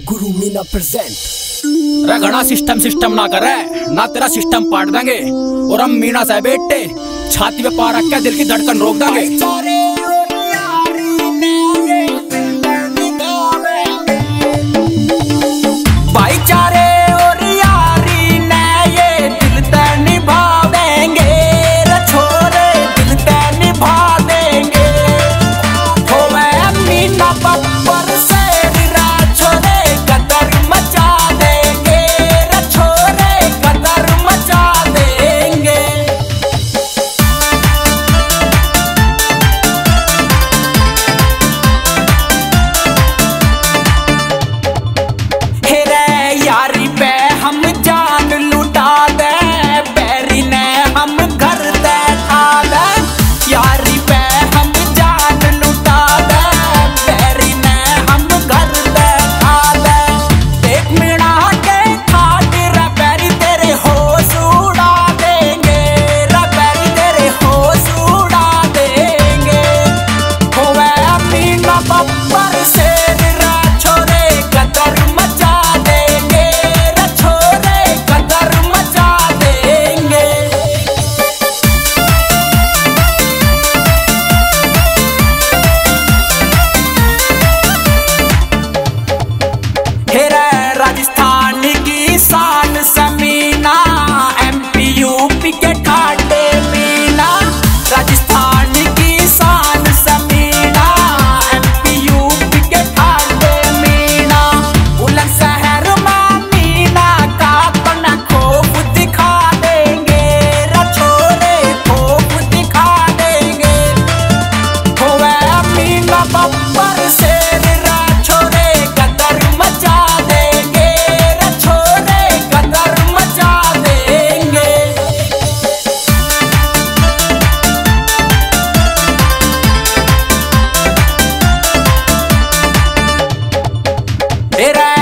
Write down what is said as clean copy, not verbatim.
गुरु Meena present. रगड़ा system ना करे ना तेरा सिस्टम पाट देंगे और हम मीना साहब बेटे छाती पे पा रख के दिल की धड़कन रोक देंगे। भाईचारे और यारी ने ये दिल ते निभा देंगे, छोरे दिल ते निभा देंगे। होवे मीना बब्बर से छोरे कदर मचा देंगे, छोरे कदर मचा देंगे। यारी पे हम जान लुटा दे, बैरी ने हम घर दे खा दे। यारी पे हम जान लुटा दे, बैरी ने हम घर दे खा दे। एक मीना के खातिर बैरी तेरे होश उड़ा देंगे, बैरी तेरे होश उड़ा देंगे। होवे मीना बब्बर से छोरे कदर मचा देंगे, छोरे कदर मचा देंगे। हेरा राजस्थान की शान समीना, MP UP के ठाटे मीना। राजस्थान की शान समीना, MP UP के ठाटे मीना। बुलंदशहर में मीना का अपना खौफ दिखा देंगे, छोरे खौफ दिखा देंगे। होवे मीना बब्बर से छोरे कदर मचा देंगे, छोरे कदर मचा देंगे। तेरा